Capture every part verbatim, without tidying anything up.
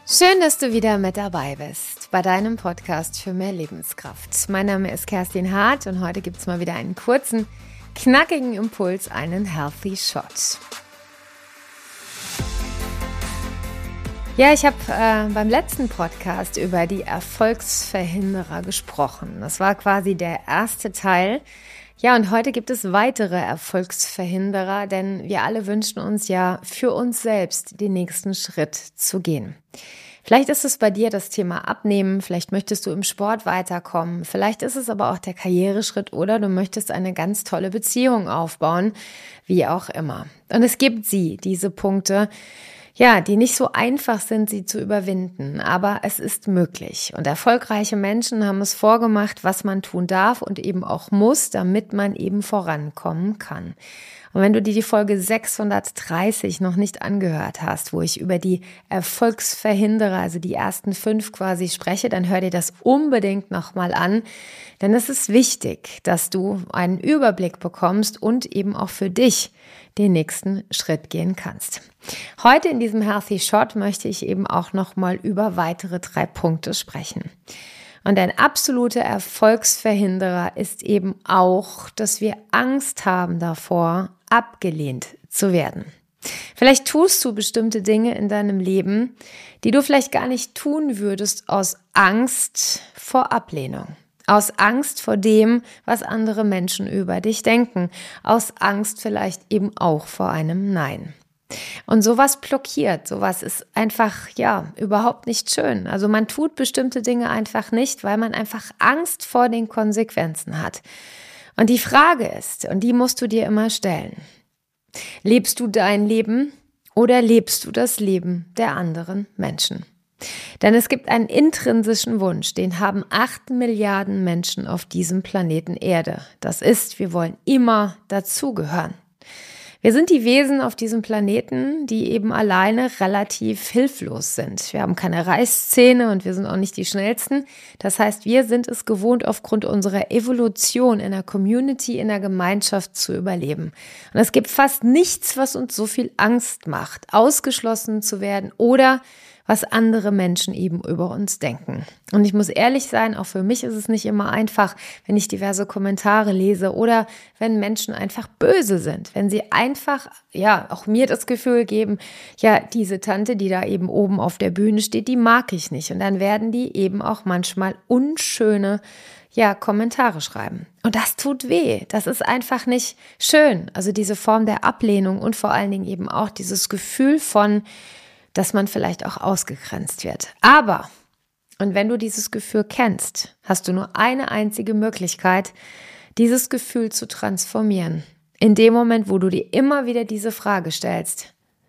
Schön, dass du wieder mit dabei bist bei deinem Podcast für mehr Lebenskraft. Mein Name ist Kerstin Hart und heute gibt es mal wieder einen kurzen, knackigen Impuls, einen Healthy Shot. Ja, ich habe äh, beim letzten Podcast über die Erfolgsverhinderer gesprochen. Das war quasi der erste Teil. Ja, und heute gibt es weitere Erfolgsverhinderer, denn wir alle wünschen uns ja für uns selbst den nächsten Schritt zu gehen. Vielleicht ist es bei dir das Thema Abnehmen, vielleicht möchtest du im Sport weiterkommen, vielleicht ist es aber auch der Karriereschritt oder du möchtest eine ganz tolle Beziehung aufbauen, wie auch immer. Und es gibt sie, diese Punkte, ja, die nicht so einfach sind, sie zu überwinden, aber es ist möglich. Und erfolgreiche Menschen haben es vorgemacht, was man tun darf und eben auch muss, damit man eben vorankommen kann. Und wenn du dir die Folge sechshundertdreißig noch nicht angehört hast, wo ich über die Erfolgsverhinderer, also die ersten fünf quasi spreche, dann hör dir das unbedingt nochmal an, denn es ist wichtig, dass du einen Überblick bekommst und eben auch für dich den nächsten Schritt gehen kannst. Heute in diesem Healthy Shot möchte ich eben auch nochmal über weitere drei Punkte sprechen. Und ein absoluter Erfolgsverhinderer ist eben auch, dass wir Angst haben davor, abgelehnt zu werden. Vielleicht tust du bestimmte Dinge in deinem Leben, die du vielleicht gar nicht tun würdest aus Angst vor Ablehnung. Aus Angst vor dem, was andere Menschen über dich denken. Aus Angst vielleicht eben auch vor einem Nein. Und sowas blockiert, sowas ist einfach, ja, überhaupt nicht schön. Also man tut bestimmte Dinge einfach nicht, weil man einfach Angst vor den Konsequenzen hat. Und die Frage ist, und die musst du dir immer stellen, lebst du dein Leben oder lebst du das Leben der anderen Menschen? Denn es gibt einen intrinsischen Wunsch, den haben acht Milliarden Menschen auf diesem Planeten Erde. Das ist, wir wollen immer dazugehören. Wir sind die Wesen auf diesem Planeten, die eben alleine relativ hilflos sind. Wir haben keine Reißzähne und wir sind auch nicht die Schnellsten. Das heißt, wir sind es gewohnt, aufgrund unserer Evolution in der Community, in der Gemeinschaft zu überleben. Und es gibt fast nichts, was uns so viel Angst macht, ausgeschlossen zu werden oder was andere Menschen eben über uns denken. Und ich muss ehrlich sein, auch für mich ist es nicht immer einfach, wenn ich diverse Kommentare lese oder wenn Menschen einfach böse sind, wenn sie einfach, ja, auch mir das Gefühl geben, ja, diese Tante, die da eben oben auf der Bühne steht, die mag ich nicht. Und dann werden die eben auch manchmal unschöne, ja, Kommentare schreiben. Und das tut weh. Das ist einfach nicht schön. Also diese Form der Ablehnung und vor allen Dingen eben auch dieses Gefühl von, dass man vielleicht auch ausgegrenzt wird. Aber, und wenn du dieses Gefühl kennst, hast du nur eine einzige Möglichkeit, dieses Gefühl zu transformieren. In dem Moment, wo du dir immer wieder diese Frage stellst,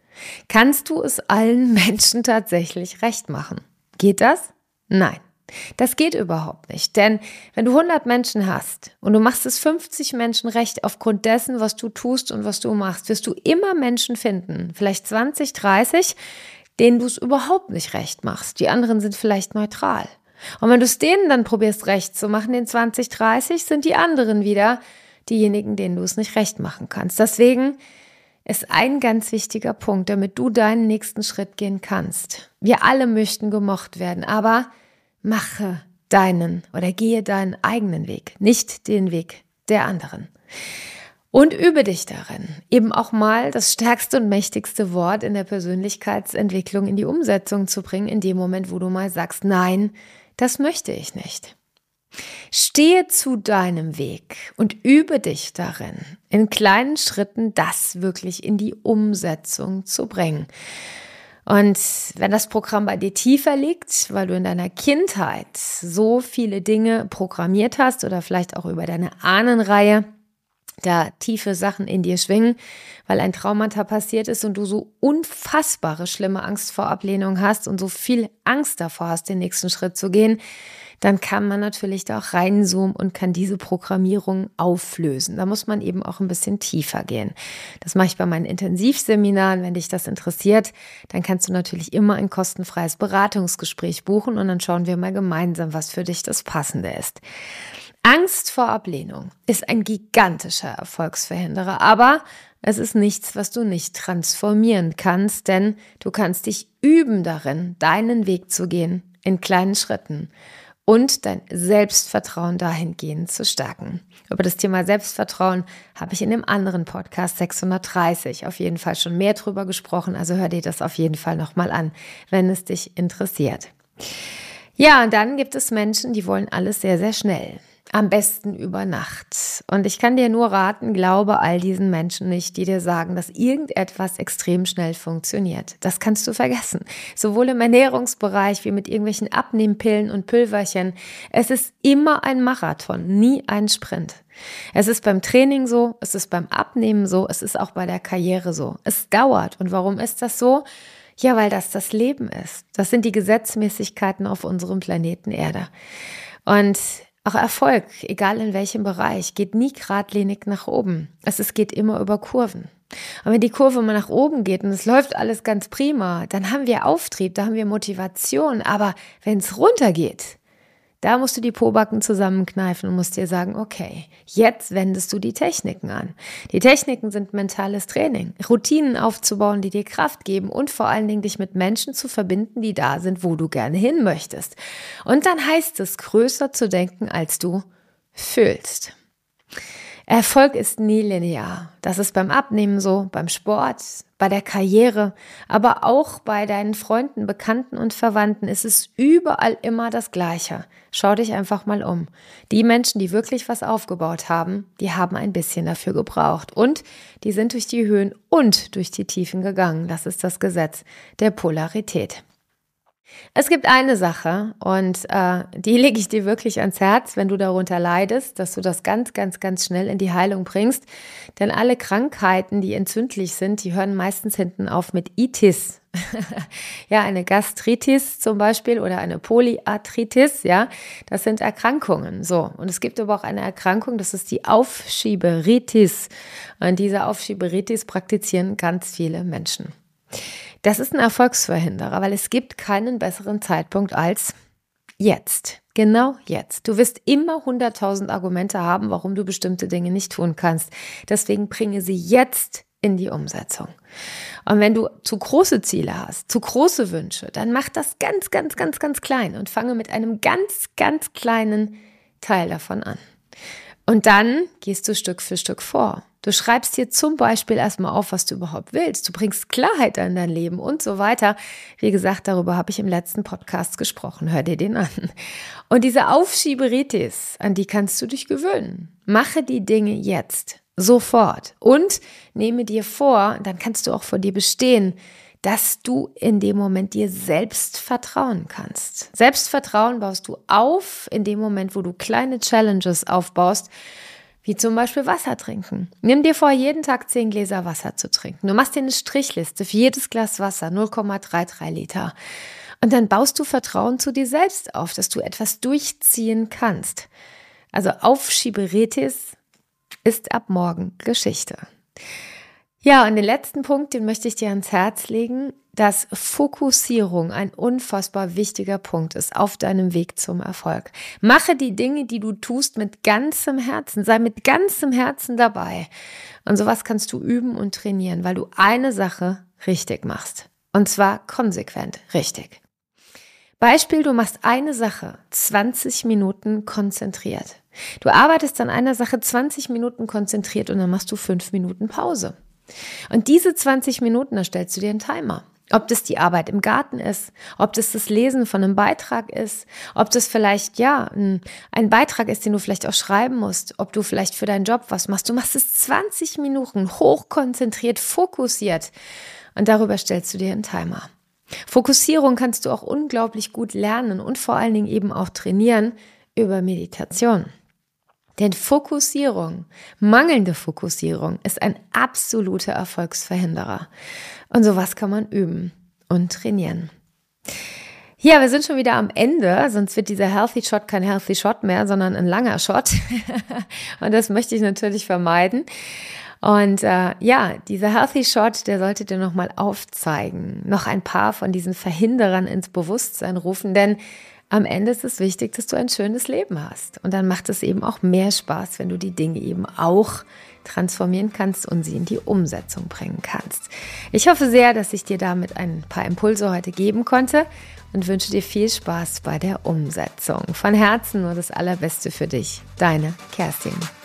kannst du es allen Menschen tatsächlich recht machen? Geht das? Nein. Das geht überhaupt nicht, denn wenn du hundert Menschen hast und du machst es fünfzig Menschen recht aufgrund dessen, was du tust und was du machst, wirst du immer Menschen finden, vielleicht zwanzig, dreißig, denen du es überhaupt nicht recht machst. Die anderen sind vielleicht neutral. Und wenn du es denen dann probierst recht zu machen, den zwanzig, dreißig, sind die anderen wieder diejenigen, denen du es nicht recht machen kannst. Deswegen ist ein ganz wichtiger Punkt, damit du deinen nächsten Schritt gehen kannst. Wir alle möchten gemocht werden, aber mache deinen oder gehe deinen eigenen Weg, nicht den Weg der anderen. Und übe dich darin, eben auch mal das stärkste und mächtigste Wort in der Persönlichkeitsentwicklung in die Umsetzung zu bringen, in dem Moment, wo du mal sagst, nein, das möchte ich nicht. Stehe zu deinem Weg und übe dich darin, in kleinen Schritten das wirklich in die Umsetzung zu bringen. Und wenn das Programm bei dir tiefer liegt, weil du in deiner Kindheit so viele Dinge programmiert hast oder vielleicht auch über deine Ahnenreihe da tiefe Sachen in dir schwingen, weil ein Traumata passiert ist und du so unfassbare schlimme Angst vor Ablehnung hast und so viel Angst davor hast, den nächsten Schritt zu gehen, dann kann man natürlich da auch reinzoomen und kann diese Programmierung auflösen. Da muss man eben auch ein bisschen tiefer gehen. Das mache ich bei meinen Intensivseminaren. Wenn dich das interessiert, dann kannst du natürlich immer ein kostenfreies Beratungsgespräch buchen und dann schauen wir mal gemeinsam, was für dich das Passende ist. Angst vor Ablehnung ist ein gigantischer Erfolgsverhinderer, aber Es ist nichts, was du nicht transformieren kannst, denn du kannst dich üben darin, deinen Weg zu gehen, in kleinen Schritten und dein Selbstvertrauen dahingehend zu stärken. Über das Thema Selbstvertrauen habe ich in dem anderen Podcast sechshundertdreißig auf jeden Fall schon mehr drüber gesprochen, also hör dir das auf jeden Fall nochmal an, wenn es dich interessiert. Ja, und dann gibt es Menschen, die wollen alles sehr, sehr schnell. Am besten über Nacht. Und ich kann dir nur raten, glaube all diesen Menschen nicht, die dir sagen, dass irgendetwas extrem schnell funktioniert. Das kannst du vergessen. Sowohl im Ernährungsbereich wie mit irgendwelchen Abnehmpillen und Pülverchen. Es ist immer ein Marathon, nie ein Sprint. Es ist beim Training so, es ist beim Abnehmen so, es ist auch bei der Karriere so. Es dauert. Und warum ist das so? Ja, weil das das Leben ist. Das sind die Gesetzmäßigkeiten auf unserem Planeten Erde. Und auch Erfolg, egal in welchem Bereich, geht nie geradlinig nach oben. Es, es geht immer über Kurven. Und wenn die Kurve mal nach oben geht und es läuft alles ganz prima, dann haben wir Auftrieb, da haben wir Motivation. Aber wenn es runtergeht, da musst du die Pobacken zusammenkneifen und musst dir sagen, okay, jetzt wendest du die Techniken an. Die Techniken sind mentales Training, Routinen aufzubauen, die dir Kraft geben und vor allen Dingen dich mit Menschen zu verbinden, die da sind, wo du gerne hin möchtest. Und dann heißt es, größer zu denken, als du fühlst. Erfolg ist nie linear. Das ist beim Abnehmen so, beim Sport, bei der Karriere, aber auch bei deinen Freunden, Bekannten und Verwandten ist es überall immer das Gleiche. Schau dich einfach mal um. Die Menschen, die wirklich was aufgebaut haben, die haben ein bisschen dafür gebraucht und die sind durch die Höhen und durch die Tiefen gegangen. Das ist das Gesetz der Polarität. Es gibt eine Sache und äh, die lege ich dir wirklich ans Herz, wenn du darunter leidest, dass du das ganz, ganz, ganz schnell in die Heilung bringst. Denn alle Krankheiten, die entzündlich sind, die hören meistens hinten auf mit Itis. Ja, eine Gastritis zum Beispiel oder eine Polyarthritis, ja, das sind Erkrankungen. So, und es gibt aber auch eine Erkrankung, das ist die Aufschieberitis. Und diese Aufschieberitis praktizieren ganz viele Menschen. Das ist ein Erfolgsverhinderer, weil es gibt keinen besseren Zeitpunkt als jetzt. Genau jetzt. Du wirst immer hunderttausend Argumente haben, warum du bestimmte Dinge nicht tun kannst. Deswegen bringe sie jetzt in die Umsetzung. Und wenn du zu große Ziele hast, zu große Wünsche, dann mach das ganz, ganz, ganz, ganz klein und fange mit einem ganz, ganz kleinen Teil davon an. Und dann gehst du Stück für Stück vor. Du schreibst dir zum Beispiel erstmal auf, was du überhaupt willst. Du bringst Klarheit in dein Leben und so weiter. Wie gesagt, darüber habe ich im letzten Podcast gesprochen. Hör dir den an. Und diese Aufschieberitis, an die kannst du dich gewöhnen. Mache die Dinge jetzt, sofort. Und nehme dir vor, dann kannst du auch vor dir bestehen, dass du in dem Moment dir selbst vertrauen kannst. Selbstvertrauen baust du auf in dem Moment, wo du kleine Challenges aufbaust, wie zum Beispiel Wasser trinken. Nimm dir vor, jeden Tag zehn Gläser Wasser zu trinken. Du machst dir eine Strichliste für jedes Glas Wasser, null Komma dreiunddreißig Liter. Und dann baust du Vertrauen zu dir selbst auf, dass du etwas durchziehen kannst. Also Aufschieberitis ist ab morgen Geschichte. Ja, und den letzten Punkt, den möchte ich dir ans Herz legen, dass Fokussierung ein unfassbar wichtiger Punkt ist auf deinem Weg zum Erfolg. Mache die Dinge, die du tust, mit ganzem Herzen. Sei mit ganzem Herzen dabei. Und sowas kannst du üben und trainieren, weil du eine Sache richtig machst. Und zwar konsequent richtig. Beispiel, du machst eine Sache zwanzig Minuten konzentriert. Du arbeitest an einer Sache zwanzig Minuten konzentriert und dann machst du fünf Minuten Pause. Und diese zwanzig Minuten, da stellst du dir einen Timer. Ob das die Arbeit im Garten ist, ob das das Lesen von einem Beitrag ist, ob das vielleicht, ja, ein, ein Beitrag ist, den du vielleicht auch schreiben musst, ob du vielleicht für deinen Job was machst. Du machst es zwanzig Minuten hochkonzentriert, fokussiert und darüber stellst du dir einen Timer. Fokussierung kannst du auch unglaublich gut lernen und vor allen Dingen eben auch trainieren über Meditation. Denn Fokussierung, mangelnde Fokussierung ist ein absoluter Erfolgsverhinderer. Und sowas kann man üben und trainieren. Ja, wir sind schon wieder am Ende, sonst wird dieser Healthy Shot kein Healthy Shot mehr, sondern ein langer Shot. Und das möchte ich natürlich vermeiden. Und äh, ja, dieser Healthy Shot, der sollte dir nochmal aufzeigen, noch ein paar von diesen Verhinderern ins Bewusstsein rufen, denn am Ende ist es wichtig, dass du ein schönes Leben hast. Und dann macht es eben auch mehr Spaß, wenn du die Dinge eben auch transformieren kannst und sie in die Umsetzung bringen kannst. Ich hoffe sehr, dass ich dir damit ein paar Impulse heute geben konnte und wünsche dir viel Spaß bei der Umsetzung. Von Herzen nur das Allerbeste für dich. Deine Kerstin.